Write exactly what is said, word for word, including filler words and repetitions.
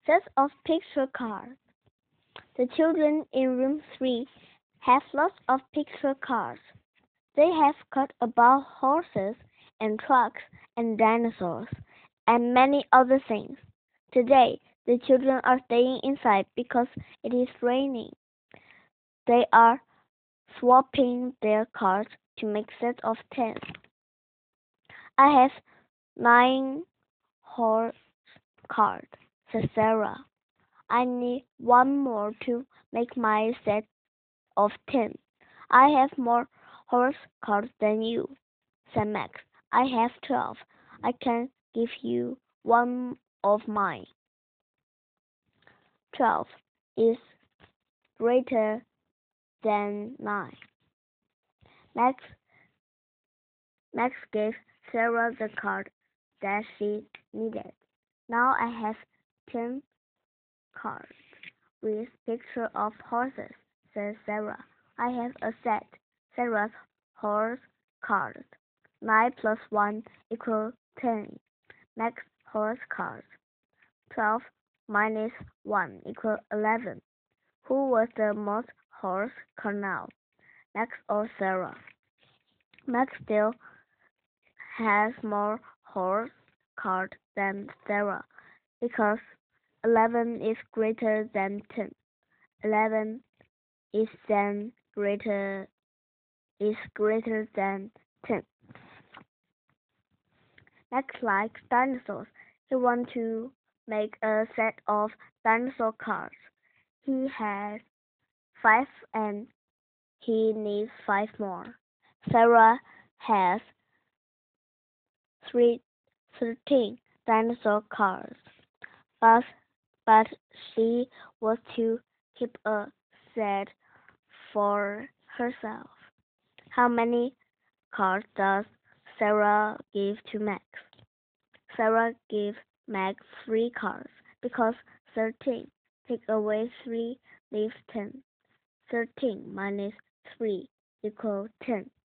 Sets of picture cards. The children in room three have lots of picture cards. They have cut about horses and trucks and dinosaurs and many other things. Today, the children are staying inside because it is raining. They are swapping their cards to make sets of ten. I have nine horse cards, said Sarah. I need one more to make my set of ten. I have more horse cards than you, said Max. I have twelve. I can give you one of mine. Twelve is greater than nine. Max, Max gave Sarah the card that she needed. Now I have ten cards with pictures of horses, said Sarah. I have a set. Sarah's horse cards. Nine plus one equals ten. Next horse cards. Twelve minus one equals eleven. Who was the most horse card now? Max or Sarah? Max still has more horse cards than Sarah because eleven is greater than ten. Eleven is then greater is greater than ten. Max likes dinosaurs. He wants to make a set of dinosaur cards. He has five and he needs five more. Sarah has three, thirteen dinosaur cards, but, but she wants to keep a set for herself. How many cards does Sarah give to Max? Sarah gives Max three cards because thirteen. Take away three leaves ten. thirteen minus three equals ten.